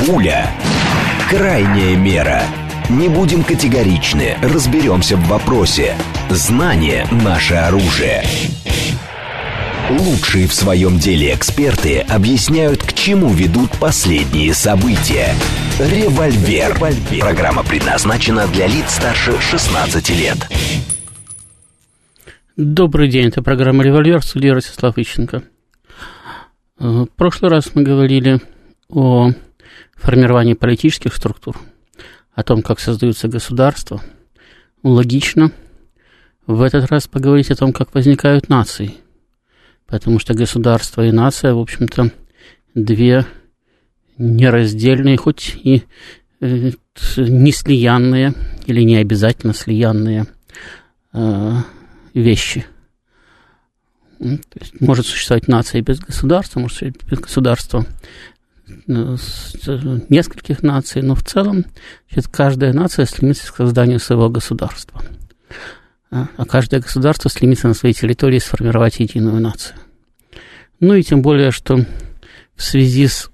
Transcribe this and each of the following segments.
Пуля. Крайняя мера. Не будем категоричны, разберемся в вопросе. Знание – наше оружие. Лучшие в своем деле эксперты объясняют, к чему ведут последние события. Револьвер. Программа предназначена для лиц старше 16 лет. Добрый день, это программа «Револьвер», судья Ростислав Ищенко. В прошлый раз мы говорили о формировании политических структур, о том, как создаются государства. Логично в этот раз поговорить о том, как возникают нации, потому что государство и нация, в общем-то, две нераздельные, хоть и не слиянные или не обязательно слиянные вещи. То есть может существовать нация без государства, может существовать без государства нескольких наций, но в целом каждая нация стремится к созданию своего государства, а каждое государство стремится на своей территории сформировать единую нацию. Ну и тем более, что в связи с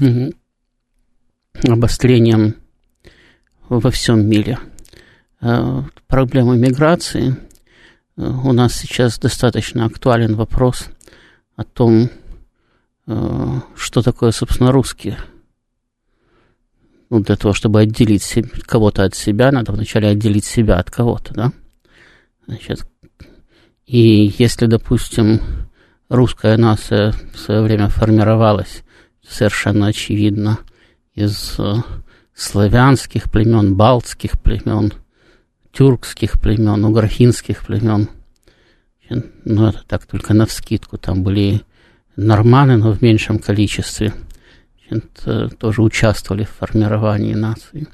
обострением во всем мире проблемы миграции, у нас сейчас достаточно актуален вопрос о том, что такое, собственно, русские. Ну, для того, чтобы отделить кого-то от себя, надо вначале отделить себя от кого-то, да? Значит, и если, допустим, русская нация в свое время формировалась совершенно очевидно из славянских племен, балтских племен, тюркских племен, угрохинских племен. Ну, это так только навскидку. Там были норманы, но в меньшем количестве. Тоже участвовали в формировании нации.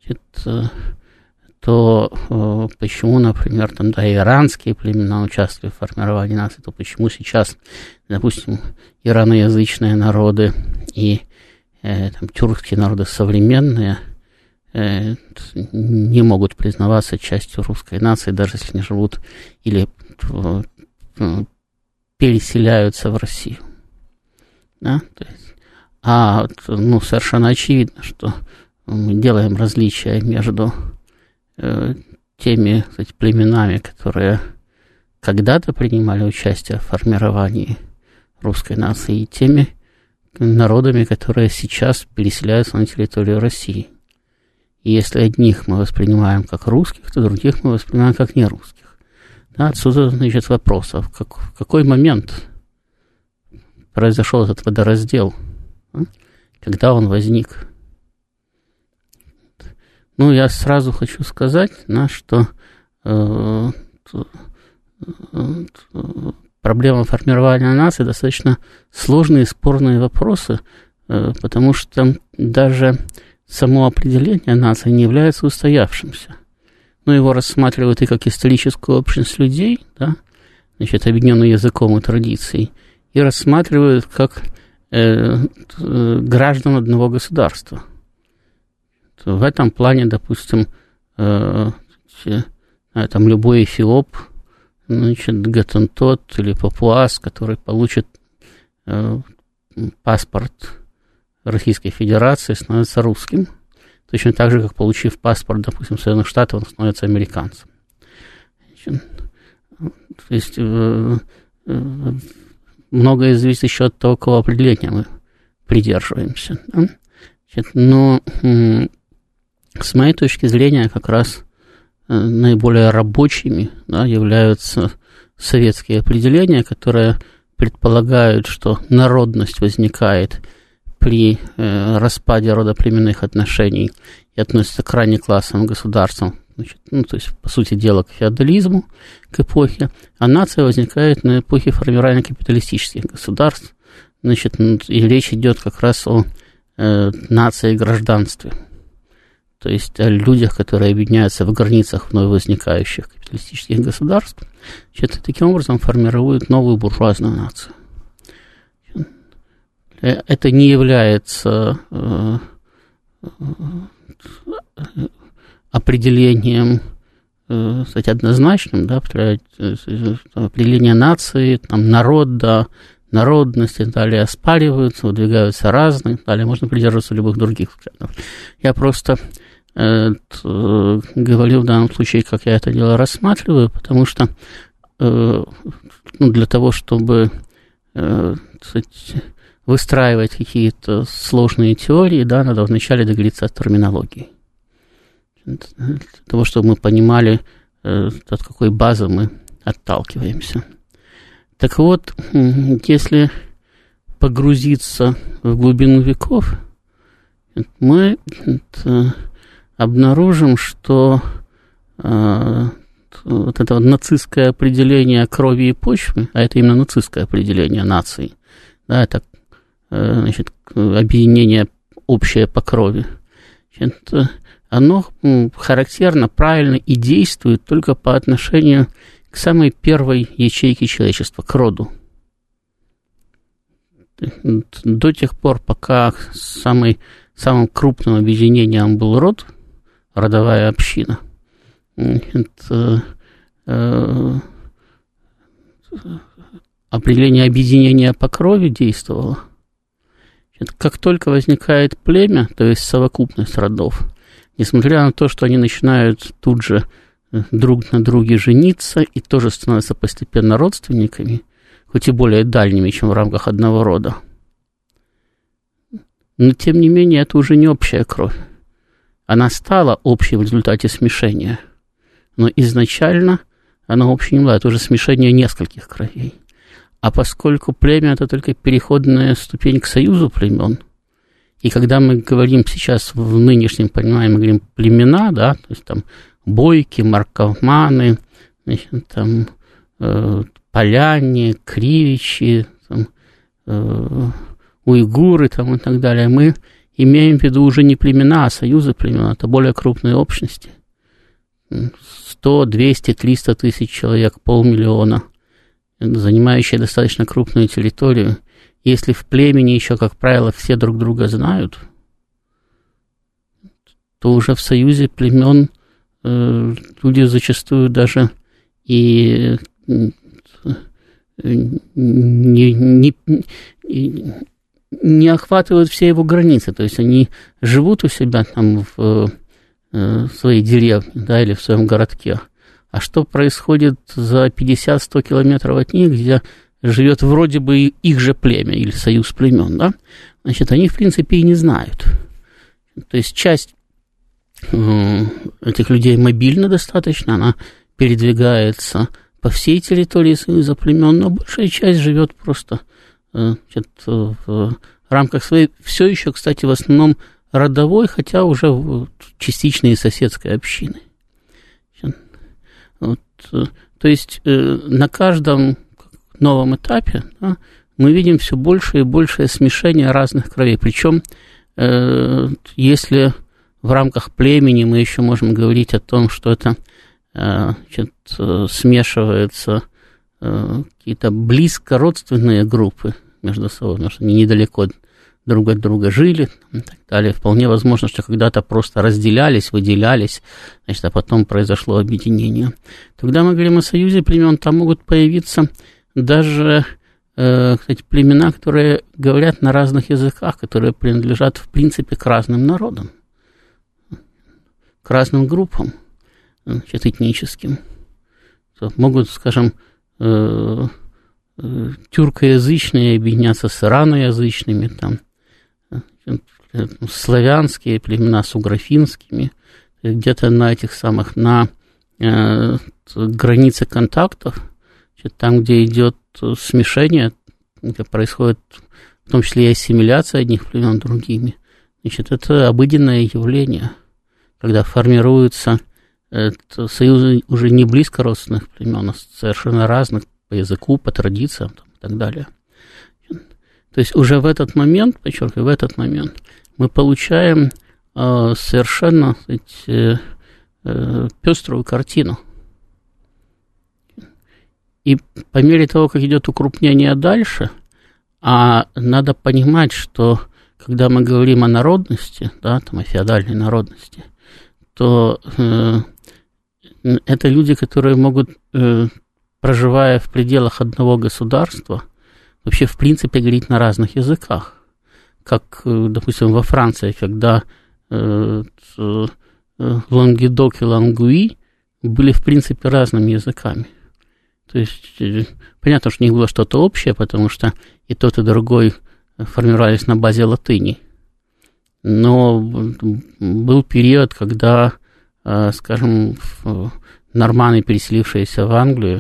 То почему, например, там, да, иранские племена участвовали в формировании нации, то почему сейчас, допустим, ираноязычные народы и там, тюркские народы современные не могут признаваться частью русской нации, даже если они живут или переселяются в Россию. Да? То есть, совершенно очевидно, что мы делаем различия между теми, кстати, племенами, которые когда-то принимали участие в формировании русской нации, и теми народами, которые сейчас переселяются на территорию России. И если одних мы воспринимаем как русских, то других мы воспринимаем как нерусских. Да, отсюда, значит, вопрос, в какой момент произошел этот водораздел, когда он возник? Ну, я сразу хочу сказать, что проблема формирования нации достаточно сложные и спорные вопросы, потому что даже само определение нации не является устоявшимся. Но его рассматривают и как историческую общность людей, да, значит, объединенную языком и традицией, и рассматривают как граждан одного государства. В этом плане, допустим, там любой эфиоп, значит, готентот или папуас, который получит паспорт Российской Федерации, становится русским, точно так же, как, получив паспорт, допустим, Соединенных Штатов, он становится американцем. Значит, то есть многое зависит еще от того, какого определения мы придерживаемся. Да? Значит, но с моей точки зрения, как раз наиболее рабочими, да, являются советские определения, которые предполагают, что народность возникает при распаде родоплеменных отношений и относится к ранним классовым государствам, значит, то есть, по сути дела, к феодализму, к эпохе, а нация возникает на эпохе формирования капиталистических государств, значит, и речь идет как раз о нации и гражданстве, то есть о людях, которые объединяются в границах вновь возникающих капиталистических государств, значит, таким образом формируют новую буржуазную нацию. Это не является определением, кстати, однозначным, да, определение нации, там, народа, народности, далее оспариваются, выдвигаются разные, далее можно придерживаться любых других взглядов. Я просто говорю в данном случае, как я это дело рассматриваю, потому что для того, чтобы выстраивать какие-то сложные теории, да, надо вначале договориться о терминологии. Для того, чтобы мы понимали, от какой базы мы отталкиваемся. Так вот, если погрузиться в глубину веков, мы обнаружим, что вот это нацистское определение крови и почвы, а это именно нацистское определение нации, да, это, значит, объединение общее по крови, значит, оно характерно, правильно и действует только по отношению к самой первой ячейке человечества, к роду. До тех пор, пока самым крупным объединением был род, родовая община, определение объединения по крови действовало. Как только возникает племя, то есть совокупность родов, несмотря на то, что они начинают тут же друг на друге жениться и тоже становятся постепенно родственниками, хоть и более дальними, чем в рамках одного рода, но тем не менее это уже не общая кровь. Она стала общей в результате смешения, но изначально она общей не была, это уже смешение нескольких кровей. А поскольку племя – это только переходная ступень к союзу племен, и когда мы говорим сейчас в нынешнем понимании, мы говорим племена, да, то есть там бойки, марковманы, значит, там поляне, кривичи, там, уйгуры там, и так далее, мы имеем в виду уже не племена, а союзы племен, это более крупные общности. 100, 200, 300 тысяч человек, 500 000, занимающие достаточно крупную территорию. Если в племени еще, как правило, все друг друга знают, то уже в союзе племен люди зачастую даже и не охватывают все его границы. То есть они живут у себя там в своей деревне, да, или в своем городке. А что происходит за 50-100 километров от них, где живет вроде бы их же племя или союз племен, да? Значит, они, в принципе, и не знают. То есть часть этих людей мобильна достаточно, она передвигается по всей территории союза племен, но большая часть живет просто в рамках своей, все еще, кстати, в основном родовой, хотя уже частично и соседской общины. Вот, то есть на каждом новом этапе, да, мы видим все больше и большее смешение разных кровей. Причем, если в рамках племени мы еще можем говорить о том, что это смешиваются какие-то близко родственные группы между собой, потому что они недалеко друг от друга жили и так далее. Вполне возможно, что когда-то просто разделялись, выделялись, значит, а потом произошло объединение. Тогда мы говорим о союзе племен, там могут появиться даже, кстати, племена, которые говорят на разных языках, которые принадлежат, в принципе, к разным народам, к разным группам, значит, этническим. Могут, скажем, тюркоязычные объединяться с ираноязычными, там, славянские племена с угрофинскими, где-то на этих самых, на границе контактов, там, где идет смешение, где происходит в том числе и ассимиляция одних племен другими, значит, это обыденное явление, когда формируются союзы уже не близко родственных племен, а совершенно разных по языку, по традициям там, и так далее. То есть уже в этот момент, подчеркиваю, в этот момент мы получаем совершенно, сказать, пеструю картину. И по мере того, как идет укрупнение дальше, а надо понимать, что когда мы говорим о народности, да, там, о феодальной народности, то это люди, которые могут, проживая в пределах одного государства, вообще в принципе говорить на разных языках. Как, допустим, во Франции, когда Лангедок и Лангуи были в принципе разными языками. То есть понятно, что у них было что-то общее, потому что и тот, и другой формировались на базе латыни. Но был период, когда, скажем, норманы, переселившиеся в Англию,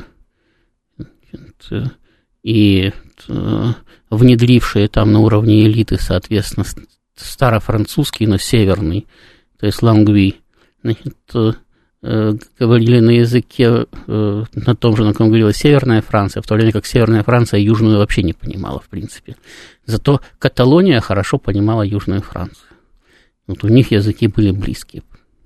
и внедрившие там на уровне элиты, соответственно, старофранцузский, но северный, то есть лангви, значит, говорили на языке, на том же, на каком говорила Северная Франция, в то время как Северная Франция Южную вообще не понимала, в принципе. Зато Каталония хорошо понимала Южную Францию. Вот у них языки были близкие.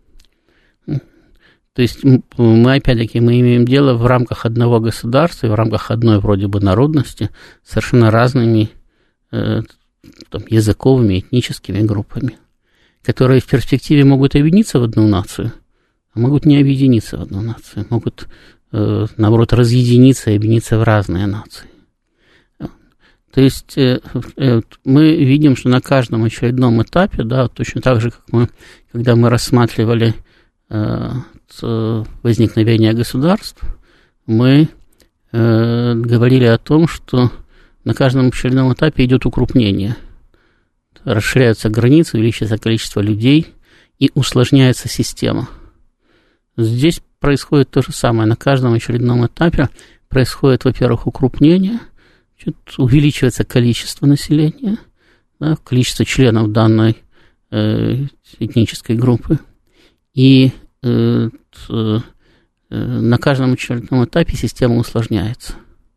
То есть мы, опять-таки, мы имеем дело в рамках одного государства, в рамках одной вроде бы народности, совершенно разными там, языковыми, этническими группами, которые в перспективе могут объединиться в одну нацию, а могут не объединиться в одну нацию, могут, наоборот, разъединиться и объединиться в разные нации. То есть мы видим, что на каждом очередном этапе, да, точно так же, как мы, когда мы рассматривали возникновение государств, мы говорили о том, что на каждом очередном этапе идет укрупнение. Расширяются границы, увеличивается количество людей и усложняется система. Здесь происходит то же самое. На каждом очередном этапе происходит, во-первых, укрупнение, увеличивается количество населения, да, количество членов данной этнической группы. И на каждом очередном этапе система усложняется.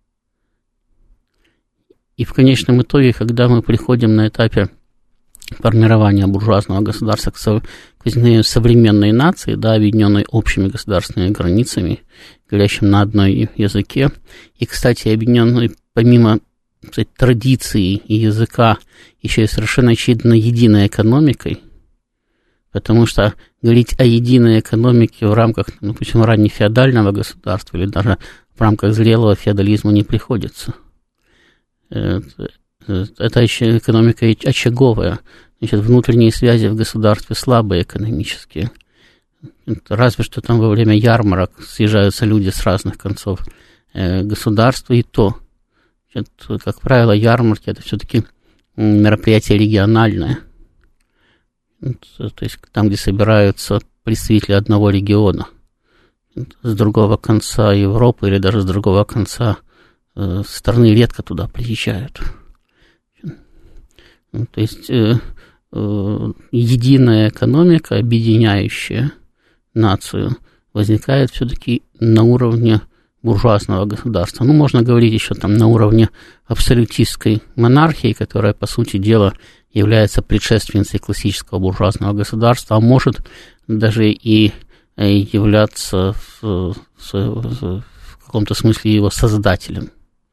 И в конечном итоге, когда мы приходим на этапе формирования буржуазного государства к возникновению современной нации, да, объединенной общими государственными границами, говорящим на одном языке, и, кстати, объединенной помимо, кстати, традиции и языка еще и совершенно очевидно единой экономикой, потому что говорить о единой экономике в рамках, допустим, раннефеодального государства или даже в рамках зрелого феодализма не приходится. Это еще экономика очаговая. Значит, внутренние связи в государстве слабые экономические. Разве что там во время ярмарок съезжаются люди с разных концов государства, и то. Значит, как правило, ярмарки – это все-таки мероприятие региональное. То есть там, где собираются представители одного региона с другого конца Европы или даже с другого конца страны редко туда приезжают. То есть единая экономика, объединяющая нацию, возникает все-таки на уровне буржуазного государства. Ну, можно говорить еще там на уровне абсолютистской монархии, которая, по сути дела, является предшественницей классического буржуазного государства, а может даже и являться в каком-то смысле его создателем.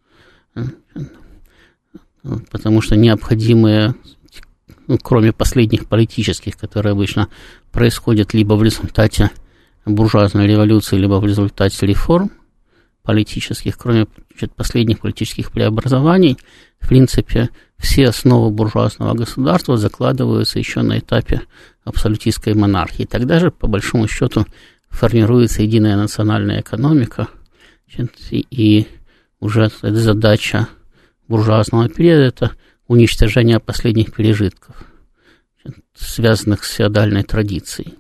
Потому что необходимые, кроме последних политических, которые обычно происходят либо в результате буржуазной революции, либо в результате реформ политических, кроме последних политических преобразований, в принципе, все основы буржуазного государства закладываются еще на этапе абсолютистской монархии. Тогда же, по большому счету, формируется единая национальная экономика, и уже эта задача буржуазного периода – это уничтожение последних пережитков, связанных с феодальной традицией.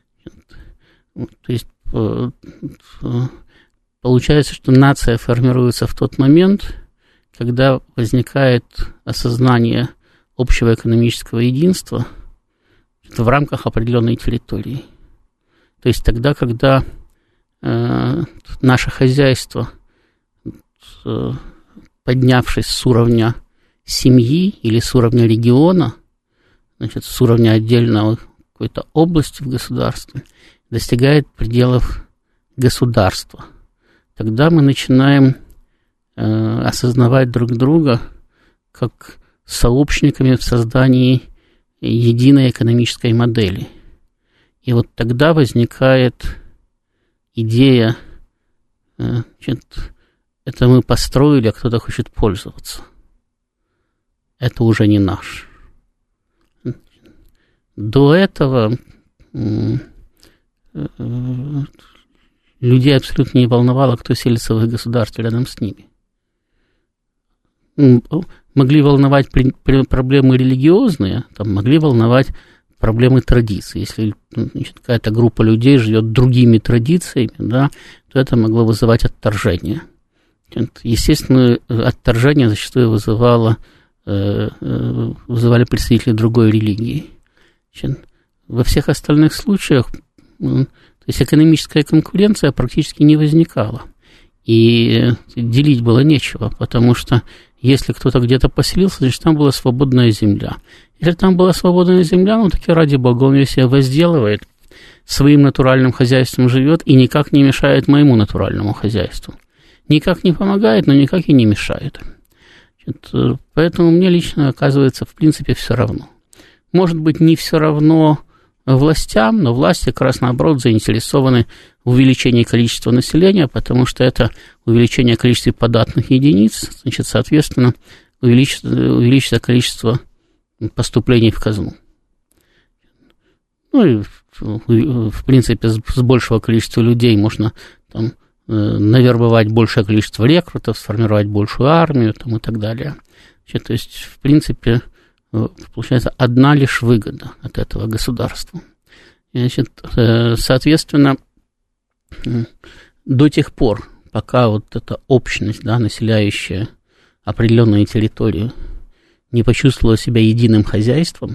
То есть получается, что нация формируется в тот момент, когда возникает осознание общего экономического единства в рамках определенной территории. То есть тогда, когда наше хозяйство, поднявшись с уровня семьи или с уровня региона, значит, с уровня отдельного какой-то области в государстве, достигает пределов государства, тогда мы начинаем осознавать друг друга как сообщниками в создании единой экономической модели. И вот тогда возникает идея, значит, это мы построили, а кто-то хочет пользоваться. это уже не наш. До этого людей абсолютно не волновало, кто селится в их государстве рядом с ними. Могли волновать проблемы религиозные, там, могли волновать проблемы традиций. Если какая-то группа людей живет другими традициями, да, то это могло вызывать отторжение. Естественно, отторжение зачастую вызывали представители другой религии. Во всех остальных случаях, то есть экономическая конкуренция практически не возникала. И делить было нечего, потому что если кто-то где-то поселился, значит, там была свободная земля. Если там была свободная земля, ну, таки ради бога, он ее себя возделывает, своим натуральным хозяйством живет и никак не мешает моему натуральному хозяйству. Никак не помогает, но никак и не мешает. Поэтому мне лично оказывается, в принципе, все равно. Может быть, не все равно властям, но власти как раз наоборот заинтересованы в увеличении количества населения, потому что это увеличение количества податных единиц, значит, соответственно, увеличится количество поступлений в казну. Ну и, в принципе, с большего количества людей можно там навербовать большее количество рекрутов, сформировать большую армию там, и так далее. Значит, то есть, в принципе, получается одна лишь выгода от этого государства. Значит, соответственно, до тех пор, пока вот эта общность, да, населяющая определенную территорию, не почувствовала себя единым хозяйством,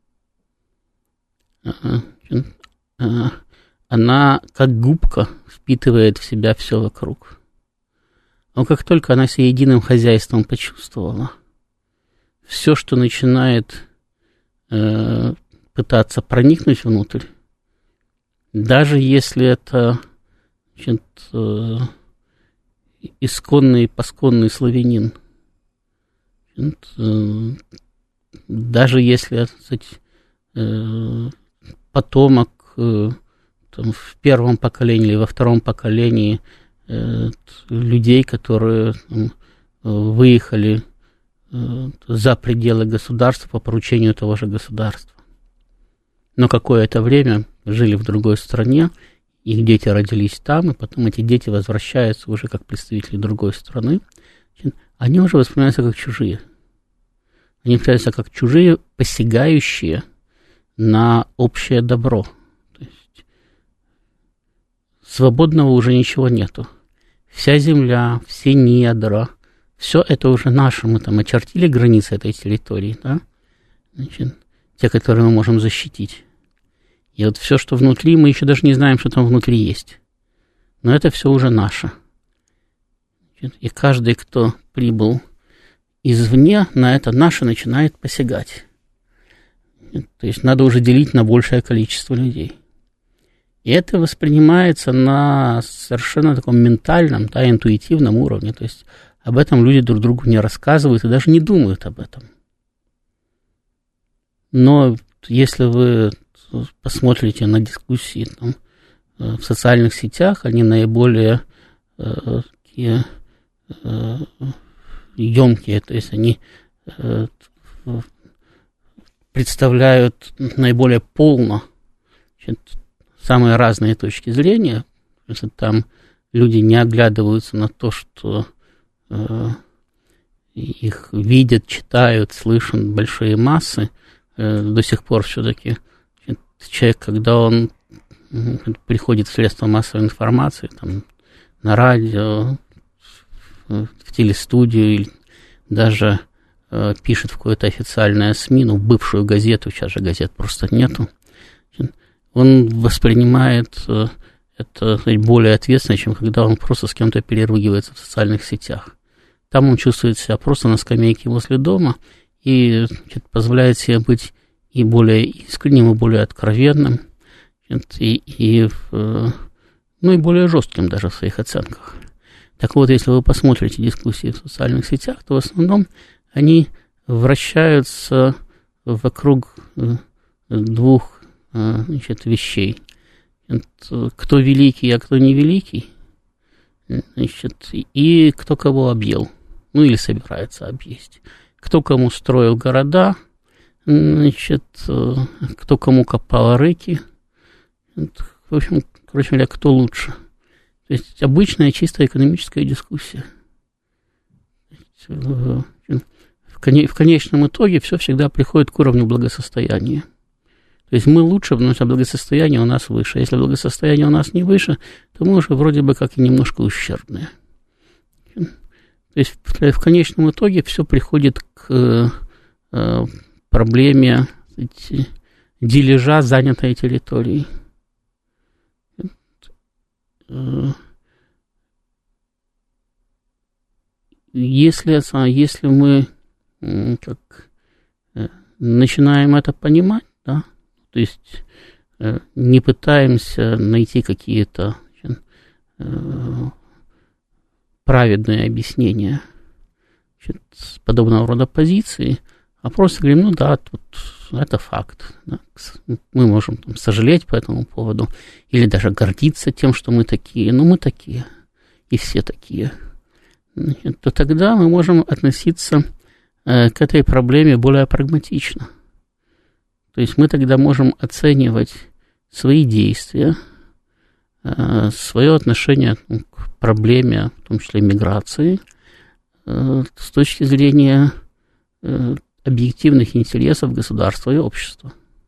она как губка впитывает в себя все вокруг. Но как только она себя единым хозяйством почувствовала, все, что начинает пытаться проникнуть внутрь, даже если это, значит, исконный и посконный славянин, даже если, кстати, потомок там, в первом поколении или во втором поколении людей, которые там, выехали за пределы государства по поручению того же государства. Но какое-то время жили в другой стране, их дети родились там, и потом эти дети возвращаются уже как представители другой страны. Они уже воспринимаются как чужие. Они воспринимаются как чужие, посягающие на общее добро. То есть свободного уже ничего нету. Вся земля, все недра, все это уже наше. Мы там очертили границы этой территории, да? Значит, те, которые мы можем защитить. И вот все, что внутри, мы еще даже не знаем, что там внутри есть. Но это все уже наше. И каждый, кто прибыл извне, на это наше начинает посягать. То есть надо уже делить на большее количество людей. И это воспринимается на совершенно таком ментальном, да, интуитивном уровне. То есть об этом люди друг другу не рассказывают и даже не думают об этом. Но если вы посмотрите на дискуссии там, в социальных сетях, они наиболее такие емкие, то есть они представляют наиболее полно, значит, самые разные точки зрения. Там люди не оглядываются на то, что их видят, читают, слышат большие массы. До сих пор все-таки человек, когда он приходит в средства массовой информации, там, на радио, в телестудию, или даже пишет в какое-то официальное СМИ, ну, бывшую газету, сейчас же газет просто нету, он воспринимает это более ответственно, чем когда он просто с кем-то переругивается в социальных сетях. Там он чувствует себя просто на скамейке возле дома и, значит, позволяет себе быть и более искренним, и более откровенным, и более жестким даже в своих оценках. Так вот, если вы посмотрите дискуссии в социальных сетях, то в основном они вращаются вокруг двух, значит, вещей. Кто великий, а кто не великий, значит, и кто кого объел, ну или собирается объесть. кто кому строил города, значит, кто кому копал реки. В общем, короче говоря, кто лучше. То есть обычная чисто экономическая дискуссия. В конечном итоге все всегда приходит к уровню благосостояния. То есть мы лучше, потому что благосостояние у нас выше. Если благосостояние у нас не выше, то мы уже вроде бы как и немножко ущербные. То есть в конечном итоге все приходит к проблеме дележа занятой территории. Если мы начинаем это понимать, да, то есть не пытаемся найти какие-то праведные объяснения подобного рода позиции, а просто говорим, ну да, тут это факт. Да. Мы можем там сожалеть по этому поводу или даже гордиться тем, что мы такие, но мы такие, и все такие. Значит, то тогда мы можем относиться к этой проблеме более прагматично. То есть мы тогда можем оценивать свои действия, свое отношение к проблеме, в том числе миграции, с точки зрения объективных интересов государства и общества.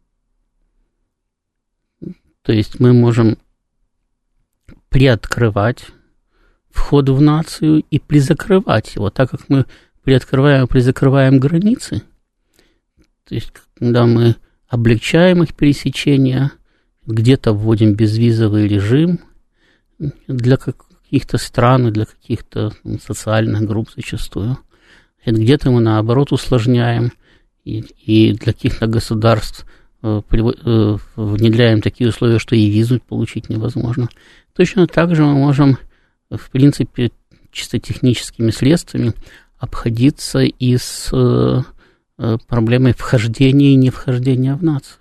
То есть мы можем приоткрывать вход в нацию и призакрывать его, так как мы приоткрываем и призакрываем границы, то есть когда мы облегчаем их пересечение, где-то вводим безвизовый режим для каких-то стран, для каких-то социальных групп зачастую, где-то мы наоборот усложняем и для каких-то государств внедряем такие условия, что и визу получить невозможно. Точно так же мы можем, в принципе, чисто техническими средствами обходиться и с проблемой вхождения и невхождения в нацию.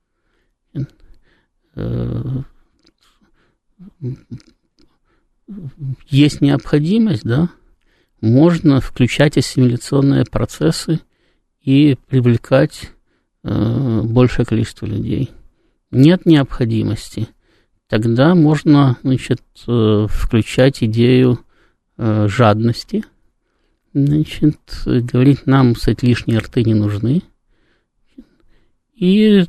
Есть необходимость, да, можно включать ассимиляционные процессы и привлекать большее количество людей. Нет необходимости, тогда можно, значит, включать идею жадности, значит, говорить, нам, кстати, лишние рты не нужны, и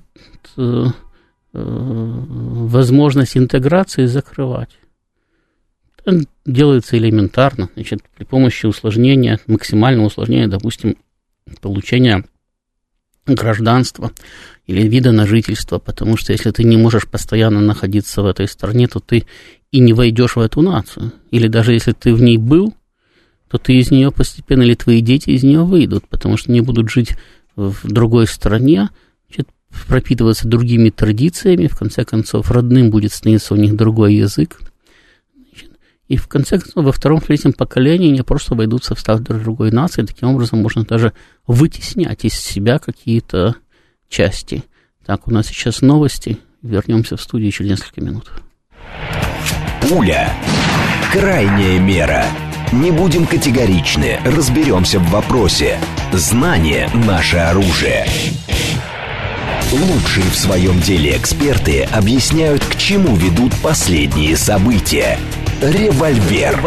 возможность интеграции закрывать. Это делается элементарно, значит, при помощи усложнения, максимального усложнения, допустим, получения гражданства или вида на жительство, потому что если ты не можешь постоянно находиться в этой стране, то ты и не войдешь в эту нацию. Или даже если ты в ней был, то ты из нее постепенно, или твои дети из нее выйдут, потому что не будут жить в другой стране, значит, пропитываться другими традициями, в конце концов, родным будет становиться у них другой язык. И в конце концов, во втором, третьем поколении они просто обойдутся в состав другой нации. Таким образом, можно даже вытеснять из себя какие-то части. Так, у нас сейчас новости. Вернемся в студию через несколько минут. Пуля. Крайняя мера. Не будем категоричны. Разберемся в вопросе. Знание – наше оружие. Лучшие в своем деле эксперты объясняют, к чему ведут последние события. Револьвер.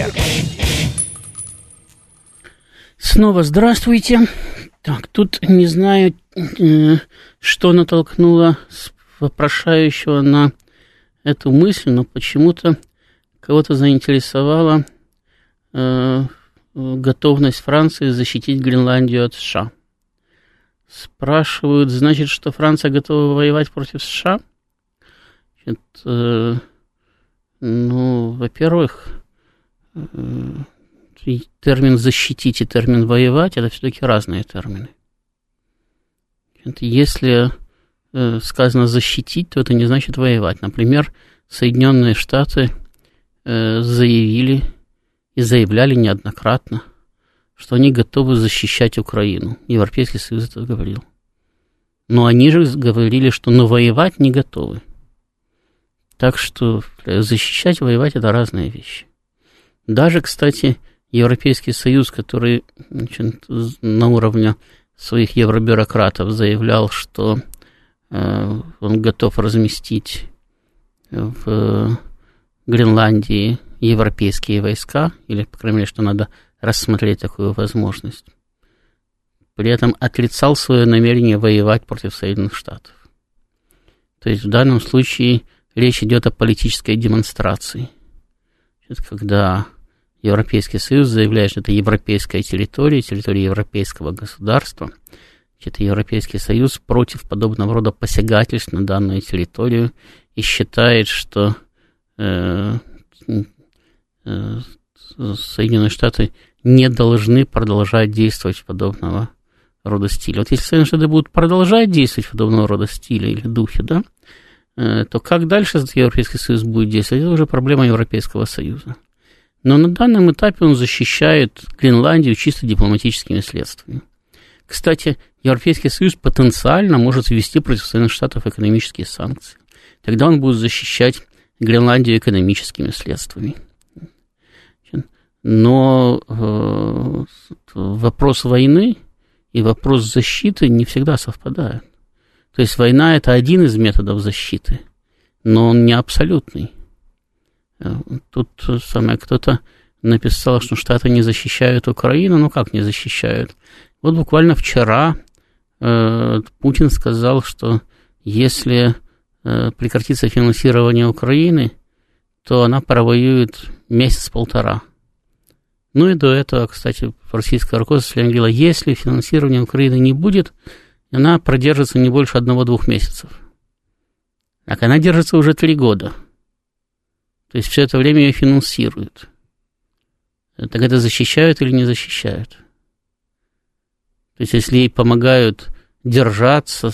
Снова здравствуйте. Так, тут не знаю, что натолкнуло вопрошающего на эту мысль, но почему-то кого-то заинтересовала готовность Франции защитить Гренландию от США. Спрашивают, значит, что Франция готова воевать против США? Значит, ну, во-первых, термин «защитить» и термин «воевать» — это все-таки разные термины. Если сказано «защитить», то это не значит «воевать». Например, Соединенные Штаты заявили и заявляли неоднократно, что они готовы защищать Украину. Европейский Союз это говорил. Но они же говорили, что воевать не готовы. Так что защищать, воевать — это разные вещи. Даже, кстати, Европейский Союз, который, значит, на уровне своих евробюрократов заявлял, что он готов разместить в Гренландии европейские войска, или, по крайней мере, что надо рассмотреть такую возможность, при этом отрицал свое намерение воевать против Соединенных Штатов. То есть в данном случае речь идет о политической демонстрации. Когда Европейский Союз заявляет, что это европейская территория, территория европейского государства, это Европейский Союз против подобного рода посягательств на данную территорию и считает, что Соединенные Штаты не должны продолжать действовать в подобного рода стиле. Вот если Соединенные Штаты будут продолжать действовать в подобного рода стиле или духе, да, то как дальше этот Европейский Союз будет действовать, это уже проблема Европейского Союза. Но на данном этапе он защищает Гренландию чисто дипломатическими средствами. Кстати, Европейский Союз потенциально может ввести против Соединенных Штатов экономические санкции. Тогда он будет защищать Гренландию экономическими средствами. Но вопрос войны и вопрос защиты не всегда совпадают. То есть война – это один из методов защиты, но он не абсолютный. Тут кто-то написал, что Штаты не защищают Украину. Ну, как не защищают? Вот буквально вчера Путин сказал, что если прекратится финансирование Украины, то она провоюет месяц-полтора. Ну и до этого, кстати, российское руководство говорило, если финансирования Украины не будет, она продержится не больше 1-2 месяцев. Так она держится уже 3 года. То есть все это время ее финансируют. Так это защищают или не защищают? То есть если ей помогают держаться,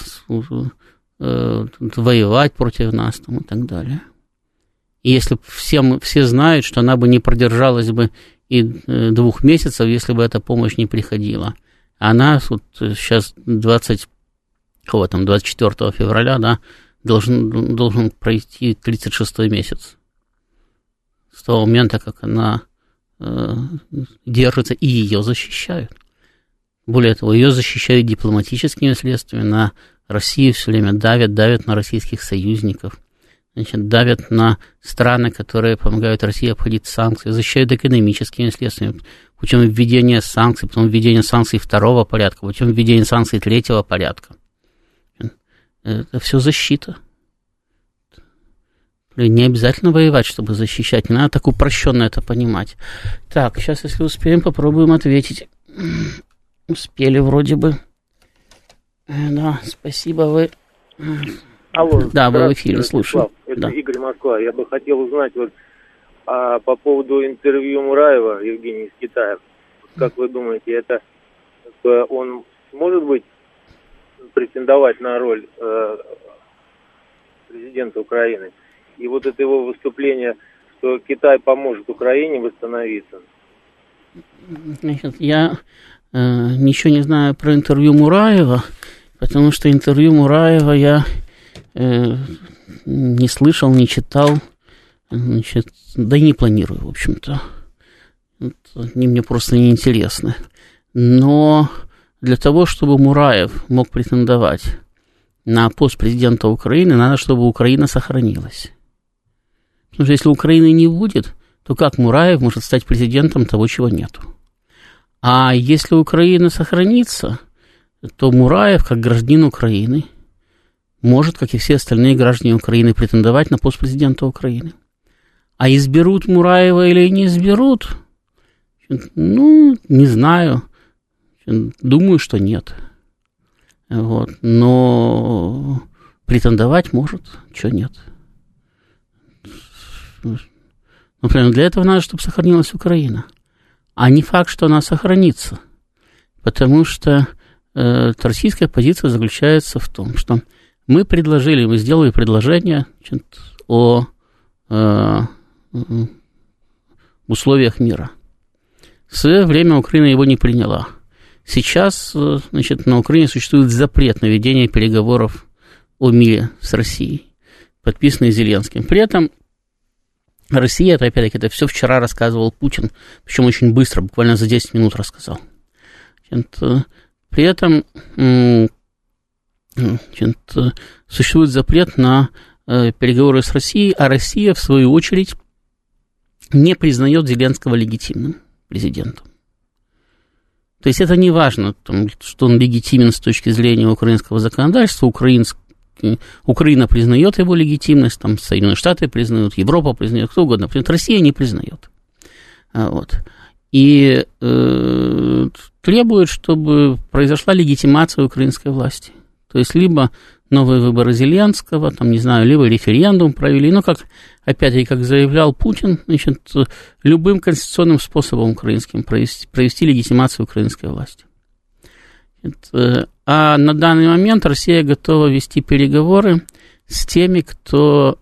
воевать против нас там, и так далее. И если все знают, что она бы не продержалась бы и 2 месяцев, если бы эта помощь не приходила. Она вот сейчас 24 февраля, да, должен пройти 36-й месяц. С того момента, как она держится, и ее защищают. Более того, ее защищают дипломатическими средствами. На Россию все время давят на российских союзников. Значит, давят на страны, которые помогают России обходить санкции, защищают экономическими средствами, путем введения санкций, потом введения санкций 2-го порядка, путем введения санкций 3-го порядка. Это все защита. Не обязательно воевать, чтобы защищать. Не надо так упрощенно это понимать. Так, сейчас, если успеем, попробуем ответить. Успели вроде бы. Да, спасибо, вы... Алло, да, вы в эфире, слушаю. Это да. Игорь, Москва. Я бы хотел узнать по поводу интервью Мураева Евгения из Китая. Как вы думаете, это он сможет быть претендовать на роль президента Украины? И вот это его выступление, что Китай поможет Украине восстановиться. Значит, я ничего не знаю про интервью Мураева, потому что интервью Мураева я не слышал, не читал, значит, да и не планирую, в общем-то. Они мне просто не интересны. Но для того, чтобы Мураев мог претендовать на пост президента Украины, надо, чтобы Украина сохранилась. Потому что если Украины не будет, то как Мураев может стать президентом того, чего нету? А если Украина сохранится, то Мураев, как гражданин Украины, может, как и все остальные граждане Украины, претендовать на пост президента Украины. А изберут Мураева или не изберут, ну, не знаю. Думаю, что нет. Вот. Но претендовать может, чего нет. Например, для этого надо, чтобы сохранилась Украина. А не факт, что она сохранится. Потому что российская позиция заключается в том, что мы сделали предложение, значит, о условиях мира. В свое время Украина его не приняла. Сейчас, значит, на Украине существует запрет на ведение переговоров о мире с Россией, подписанный Зеленским. При этом Россия, это опять-таки, это все вчера рассказывал Путин, причем очень быстро, буквально за 10 минут рассказал. При этом существует запрет на переговоры с Россией, а Россия, в свою очередь, не признает Зеленского легитимным президентом. То есть это не важно, что он легитимен с точки зрения украинского законодательства, Украина признает его легитимность, там Соединенные Штаты признают, Европа признает, кто угодно, Россия не признает. Вот. И требует, чтобы произошла легитимация украинской власти. То есть либо новые выборы Зеленского, там, не знаю, либо референдум провели, но, как, опять-таки, как заявлял Путин, значит, любым конституционным способом украинским провести легитимацию украинской власти. А на данный момент Россия готова вести переговоры с теми, кто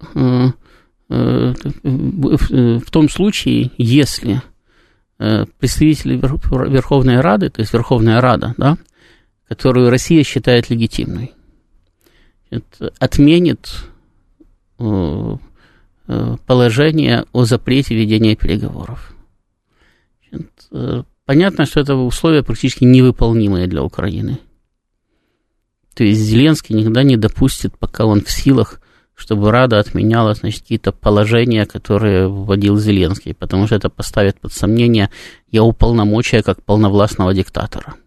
в том случае, если представители Верховной Рады, то есть Верховная Рада, да, которую Россия считает легитимной, отменит положение о запрете ведения переговоров. Понятно, что это условия практически невыполнимые для Украины. То есть Зеленский никогда не допустит, пока он в силах, чтобы Рада отменяла, значит, какие-то положения, которые вводил Зеленский, потому что это поставит под сомнение его полномочия как полновластного диктатора.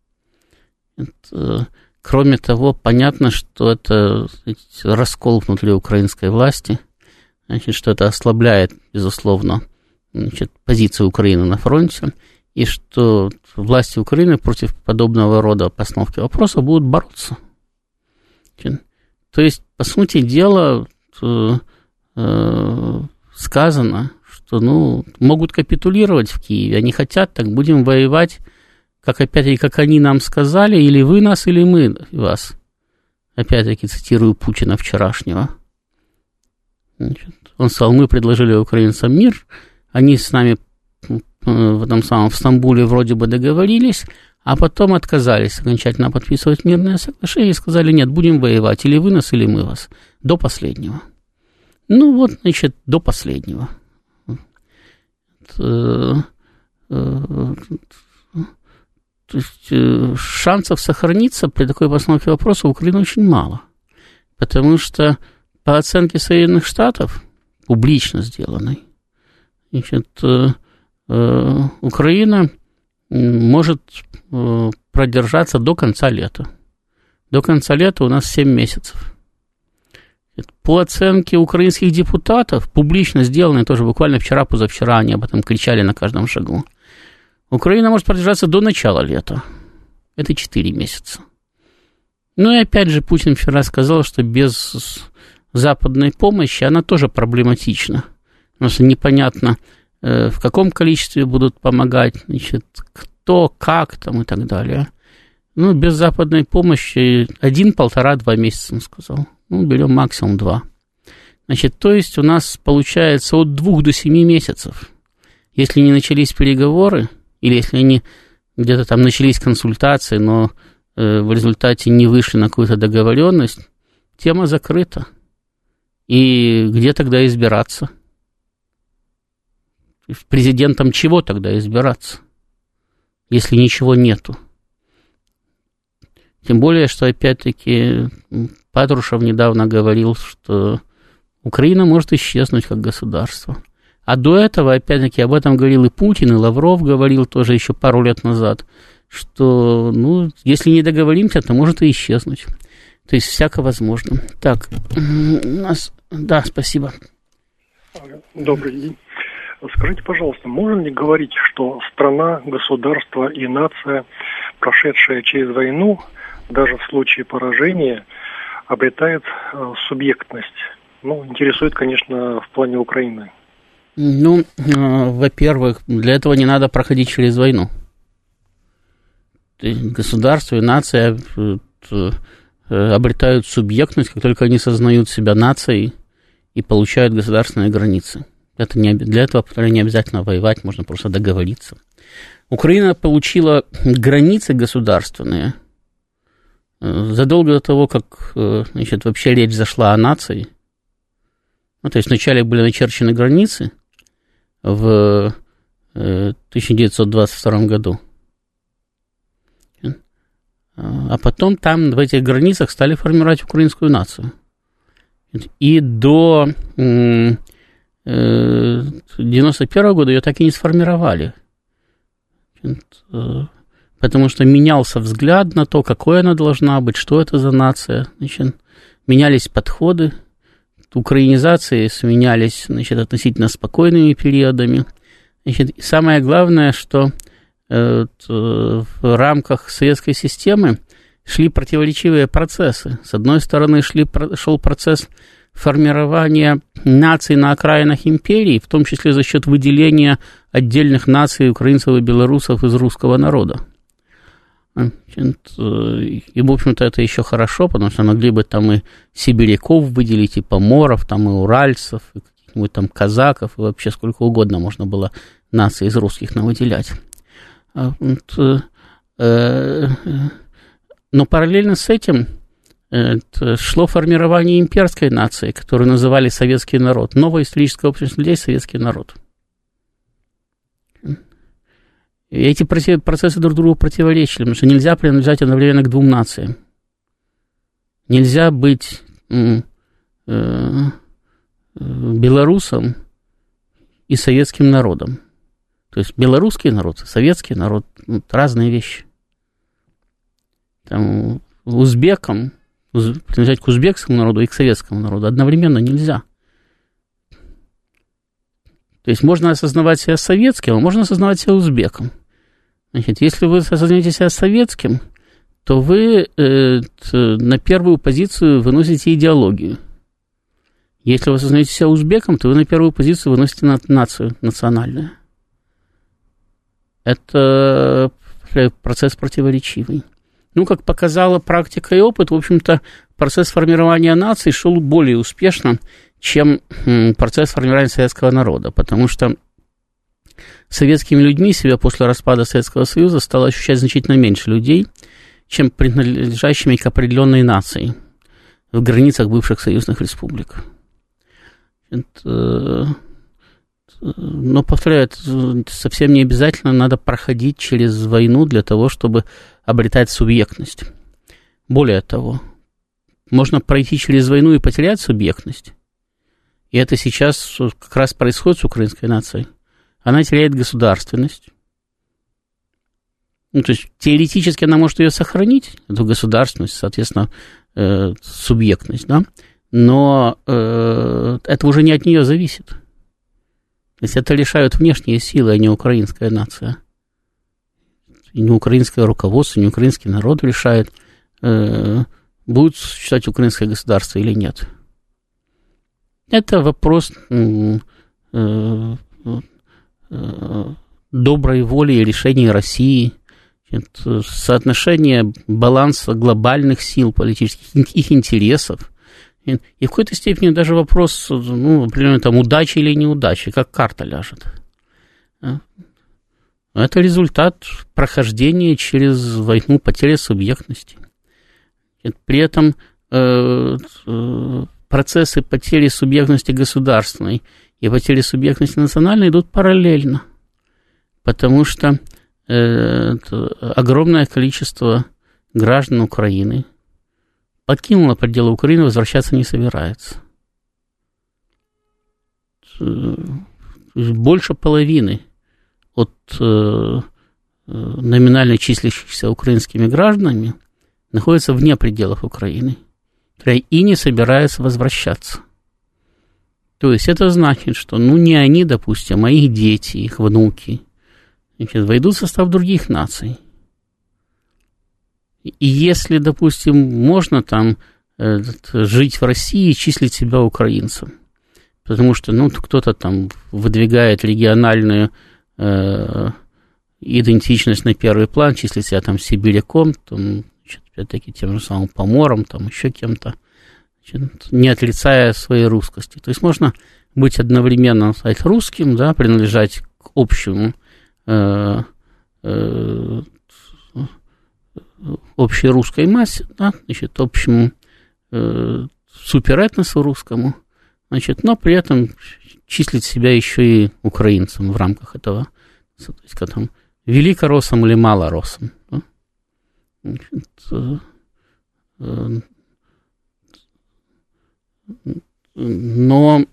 Кроме того, понятно, что это раскол внутри украинской власти, значит, что это ослабляет, безусловно, значит, позицию Украины на фронте, и что власти Украины против подобного рода постановки вопроса будут бороться. То есть, по сути дела, сказано, что могут капитулировать в Киеве, они хотят, так будем воевать, как опять-таки, как они нам сказали, или вы нас, или мы вас. Опять-таки цитирую Путина вчерашнего. Значит, он сказал, мы предложили украинцам мир, они с нами в этом самом в Стамбуле вроде бы договорились, а потом отказались окончательно подписывать мирное соглашение и сказали, нет, будем воевать, или вы нас, или мы вас, до последнего. Ну вот, значит, до последнего. То есть шансов сохраниться при такой постановке вопроса у Украины очень мало, потому что по оценке Соединенных Штатов, публично сделанной, значит, Украина может продержаться до конца лета. До конца лета у нас 7 месяцев. По оценке украинских депутатов, публично сделанной тоже буквально вчера-позавчера, они об этом кричали на каждом шагу, Украина может продержаться до начала лета. Это 4 месяца. Ну и опять же, Путин вчера сказал, что без западной помощи она тоже проблематична. Потому что непонятно, в каком количестве будут помогать, значит, кто, как там и так далее. Ну, без западной помощи 1, 1,5, 2 месяца, он сказал. Ну, берем максимум 2. Значит, то есть у нас получается от 2 до 7 месяцев. Если не начались переговоры, или если они где-то там начались консультации, но в результате не вышли на какую-то договоренность, тема закрыта. И где тогда избираться? Президентом чего тогда избираться, если ничего нету? Тем более, что, опять-таки, Патрушев недавно говорил, что Украина может исчезнуть как государство. А до этого, опять-таки, об этом говорил и Путин, и Лавров говорил тоже еще пару лет назад, что, если не договоримся, то может и исчезнуть. То есть, всяко возможно. Так, у нас... Да, спасибо. Добрый день. Скажите, пожалуйста, можно ли говорить, что страна, государство и нация, прошедшая через войну, даже в случае поражения, обретает субъектность? Интересует, конечно, в плане Украины. Во-первых, для этого не надо проходить через войну. Государство и нация обретают субъектность, как только они сознают себя нацией и получают государственные границы. Для этого не обязательно воевать, можно просто договориться. Украина получила границы государственные задолго до того, как вообще речь зашла о нации. Ну, то есть вначале были начерчены границы в 1922 году, а потом там в этих границах стали формировать украинскую нацию. И до 1991 года ее так и не сформировали. Потому что менялся взгляд на то, какой она должна быть, что это за нация. Значит, менялись подходы, украинизации сменялись, значит, относительно спокойными периодами. Значит, и самое главное, что в рамках советской системы шли противоречивые процессы. С одной стороны, шел процесс формирования наций на окраинах империи, в том числе за счет выделения отдельных наций украинцев и белорусов из русского народа. И, в общем-то, это еще хорошо, потому что могли бы там и сибиряков выделить, и поморов, там и уральцев, и каких-нибудь там казаков, и вообще сколько угодно можно было наций из русских навыделять. Но параллельно с этим шло формирование имперской нации, которую называли советский народ. Новое историческое общество людей — советский народ. И эти процессы друг другу противоречили, потому что нельзя принадлежать одновременно к двум нациям. Нельзя быть белорусом и советским народом. То есть белорусский народ и советский народ — разные вещи. Там, узбекам принадлежать к узбекскому народу и к советскому народу одновременно нельзя. То есть можно осознавать себя советским, а можно осознавать себя узбеком. Значит, если вы осознаете себя советским, то вы на первую позицию выносите идеологию. Если вы осознаете себя узбеком, то вы на первую позицию выносите нацию национальную. Это процесс противоречивый. Ну, как показала практика и опыт, в общем-то, процесс формирования нации шел более успешно, чем процесс формирования советского народа, потому что советскими людьми себя после распада Советского Союза стало ощущать значительно меньше людей, чем принадлежащими к определенной нации в границах бывших союзных республик. Но, повторяю, совсем не обязательно надо проходить через войну для того, чтобы обретать субъектность. Более того, можно пройти через войну и потерять субъектность. И это сейчас как раз происходит с украинской нацией. Она теряет государственность. Ну, то есть теоретически она может ее сохранить, эту государственность, соответственно, субъектность, да? Но это уже не от нее зависит. То есть это решают внешние силы, а не украинская нация. И не украинское руководство, не украинский народ решает, будет существовать украинское государство или нет. Это вопрос доброй воли и решения России, соотношение баланса глобальных сил политических, их интересов. И в какой-то степени даже вопрос, ну, определенно, там, удачи или неудачи, как карта ляжет. Это результат прохождения через войну, потери субъектности. При этом процессы потери субъектности государственной и потери субъектности национальной идут параллельно, потому что огромное количество граждан Украины покинуло пределы Украины, возвращаться не собирается. Больше половины от номинально числящихся украинскими гражданами находятся вне пределов Украины и не собираются возвращаться. То есть это значит, что не они, допустим, а их дети, их внуки войдут в состав других наций. И если, допустим, можно там жить в России и числить себя украинцем, потому что кто-то там выдвигает региональную идентичность на первый план, числит себя там сибиряком, там, опять-таки тем же самым помором, там еще кем-то, не отрицая своей русскости. То есть можно быть одновременно стать русским, да, принадлежать к общему общей русской массе, да, значит, общему суперэтносу русскому, значит, но при этом числить себя еще и украинцем в рамках этого, то есть, как там, великороссом или малороссом. Да? Значит, но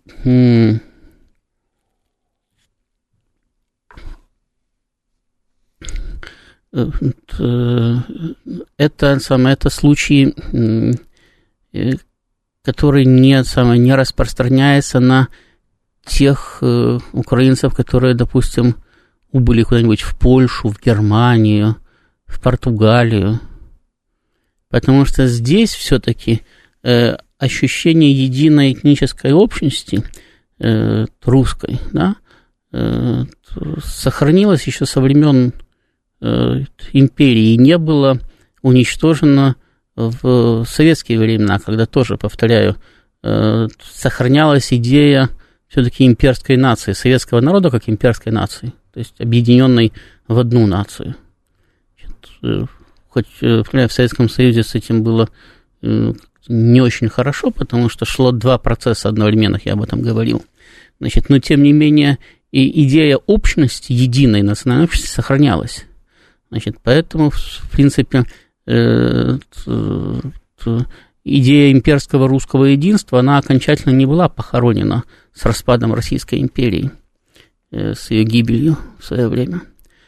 это случай, который не распространяется на тех украинцев, которые, допустим, убыли куда-нибудь в Польшу, в Германию, в Португалию. Потому что здесь все-таки ощущение единой этнической общности русской, да, сохранилось еще со времен империи и не было уничтожено в советские времена, когда тоже, повторяю, сохранялась идея все-таки имперской нации, советского народа как имперской нации, то есть объединенной в одну нацию. Хоть в Советском Союзе с этим было не очень хорошо, потому что шло два процесса одновременных, я об этом говорил. Значит, но тем не менее и идея общности, единой национальной общности сохранялась. Значит, поэтому, в принципе, идея имперского русского единства, она окончательно не была похоронена с распадом Российской империи, с ее гибелью в свое время.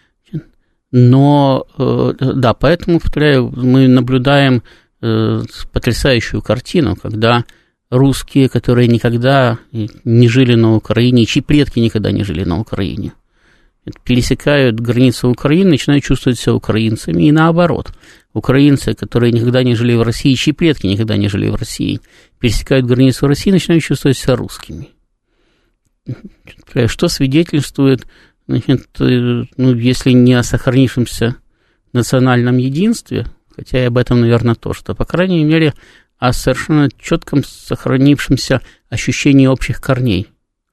Но, да, поэтому, повторяю, мы наблюдаем потрясающую картину, когда русские, которые никогда не жили на Украине, чьи предки никогда не жили на Украине, пересекают границу Украины, начинают чувствовать себя украинцами, и наоборот. Украинцы, которые никогда не жили в России, чьи предки никогда не жили в России, пересекают границу России и начинают чувствовать себя русскими. Что свидетельствует, значит, ну, если не о сохранившемся национальном единстве, хотя и об этом, наверное, тоже, то, по крайней мере, о совершенно четком сохранившемся ощущении общих корней,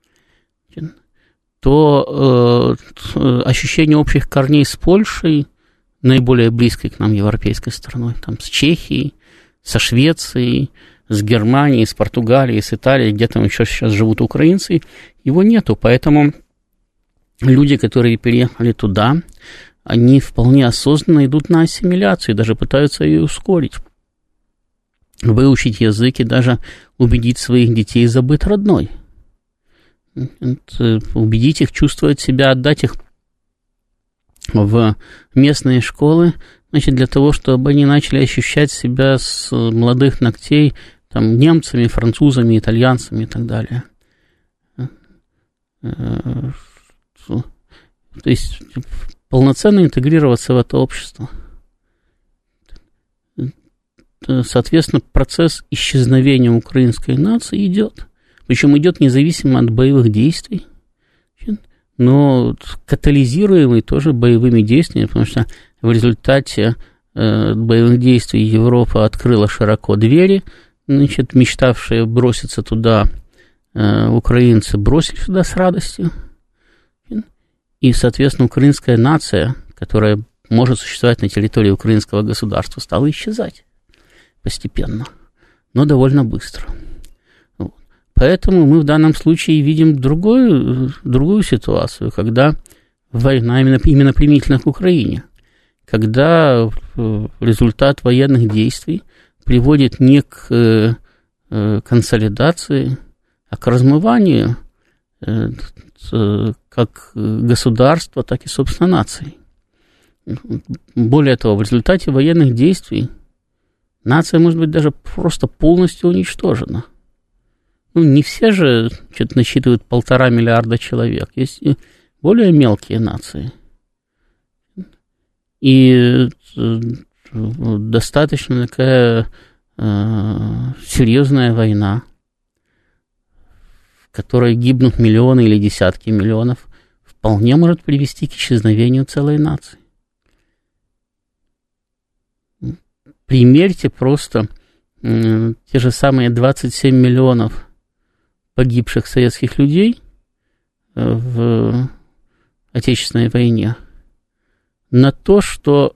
то ощущение общих корней с Польшей, наиболее близкой к нам европейской страной, там, с Чехией, со Швецией, с Германией, с Португалией, с Италией, где там еще сейчас живут украинцы, его нету, поэтому люди, которые переехали туда, они вполне осознанно идут на ассимиляцию, даже пытаются ее ускорить, выучить язык и даже убедить своих детей забыть родной. Убедить их чувствовать себя, отдать их в местные школы, значит, для того, чтобы они начали ощущать себя с молодых ногтей там, немцами, французами, итальянцами и так далее. То есть полноценно интегрироваться в это общество. Соответственно, процесс исчезновения украинской нации идет. Причем идет независимо от боевых действий, но катализируемый тоже боевыми действиями, потому что в результате боевых действий Европа открыла широко двери, значит, мечтавшие броситься туда украинцы бросились туда с радостью. И, соответственно, украинская нация, которая может существовать на территории украинского государства, стала исчезать постепенно, но довольно быстро. Поэтому мы в данном случае видим другую ситуацию, когда война именно применительно к Украине, когда результат военных действий приводит не к консолидации, а к размыванию как государства, так и, собственно, наций. Более того, в результате военных действий нация может быть даже просто полностью уничтожена. Ну, не все же что-то насчитывают 1,5 миллиарда человек. Есть и более мелкие нации. И достаточно такая серьезная война, в которой гибнут миллионы или десятки миллионов, вполне может привести к исчезновению целой нации. Примерьте просто те же самые 27 миллионов погибших советских людей в Отечественной войне на то, что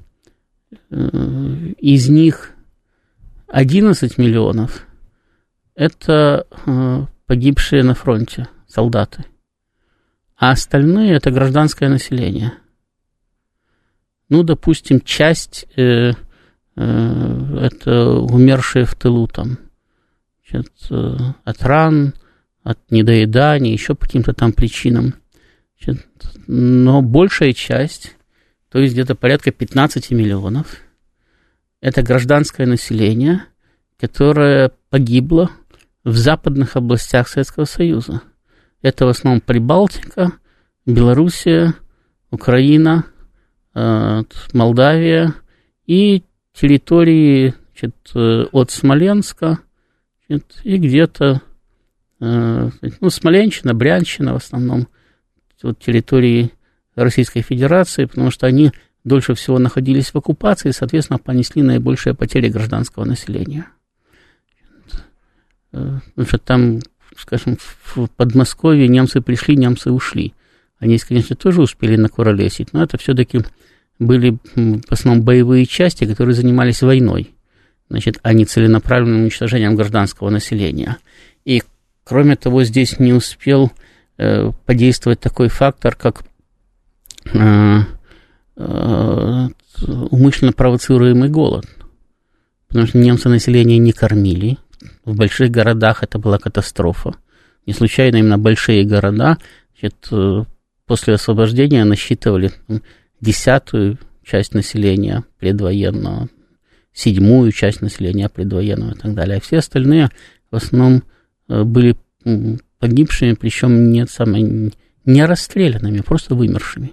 из них 11 миллионов это погибшие на фронте солдаты, а остальные это гражданское население. Ну, допустим, часть это умершие в тылу там, значит, от ран, от недоедания, еще по каким-то там причинам. Значит, но большая часть, то есть где-то порядка 15 миллионов, это гражданское население, которое погибло в западных областях Советского Союза. Это в основном Прибалтика, Белоруссия, Украина, Молдавия и территории, значит, от Смоленска, значит, и где-то Смоленщина, Брянщина в основном, вот, территории Российской Федерации, потому что они дольше всего находились в оккупации и, соответственно, понесли наибольшие потери гражданского населения. Потому что там, скажем, в Подмосковье немцы пришли, немцы ушли. Они, конечно, тоже успели накуролесить, но это все-таки были в основном боевые части, которые занимались войной, значит, а не целенаправленным уничтожением гражданского населения. И, кроме того, здесь не успел подействовать такой фактор, как умышленно провоцируемый голод. Потому что немцы население не кормили. В больших городах это была катастрофа. Не случайно именно большие города, значит, после освобождения насчитывали 10-ю часть населения предвоенного, 7-ю часть населения предвоенного и так далее. А все остальные в основном были погибшими, причем не расстрелянными, просто вымершими.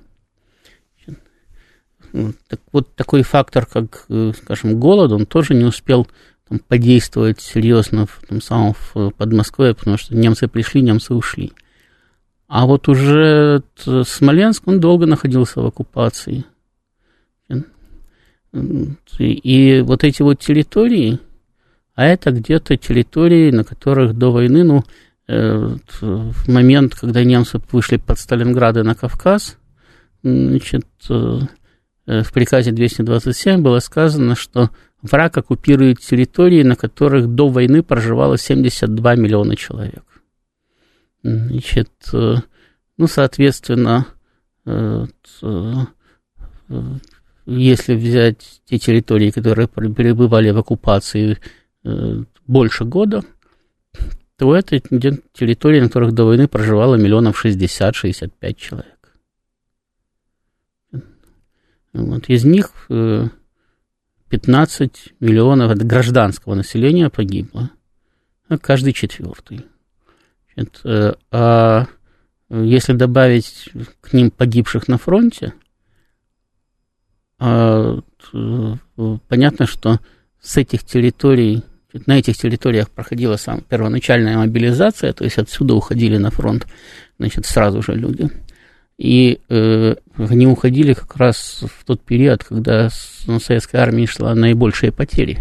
Так вот такой фактор, как, скажем, голод, он тоже не успел там подействовать серьезно в Подмосковье, потому что немцы пришли, немцы ушли. А вот уже Смоленск, он долго находился в оккупации. И вот эти вот территории, а это где-то территории, на которых до войны, в момент, когда немцы вышли под Сталинград и на Кавказ, значит, в приказе 227 было сказано, что враг оккупирует территории, на которых до войны проживало 72 миллиона человек. Значит, соответственно, если взять те территории, которые пребывали в оккупации больше года, то это территории, на которых до войны проживало 60-65 человек. Вот, из них 15 миллионов от гражданского населения погибло, а каждый четвертый. А если добавить к ним погибших на фронте, понятно, что с этих территорий, на этих территориях проходила первоначальная мобилизация, то есть отсюда уходили на фронт, значит, сразу же люди. И они уходили как раз в тот период, когда советская армия шла наибольшие потери.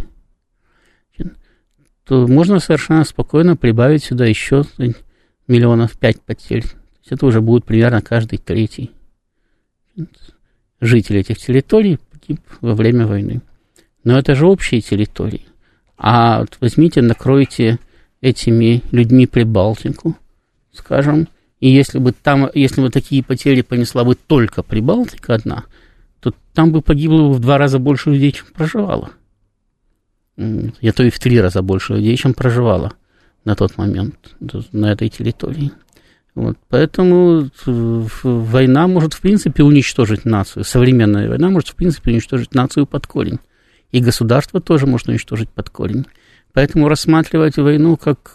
То можно совершенно спокойно прибавить сюда еще 5 миллионов потерь. То есть это уже будет примерно каждый третий житель этих территорий погиб во время войны. Но это же общие территории. А вот возьмите, накройте этими людьми Прибалтику, скажем, и если бы такие потери понесла бы только Прибалтика одна, то там бы погибло в 2 раза больше людей, чем проживало. И то и в 3 раза больше людей, чем проживало на тот момент на этой территории. Вот. Поэтому война может, в принципе, уничтожить нацию. Современная война может, в принципе, уничтожить нацию под корень. И государство тоже может уничтожить под корень. Поэтому рассматривать войну как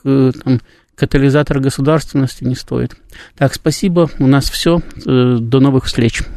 катализатор государственности не стоит. Так, спасибо. У нас все. До новых встреч.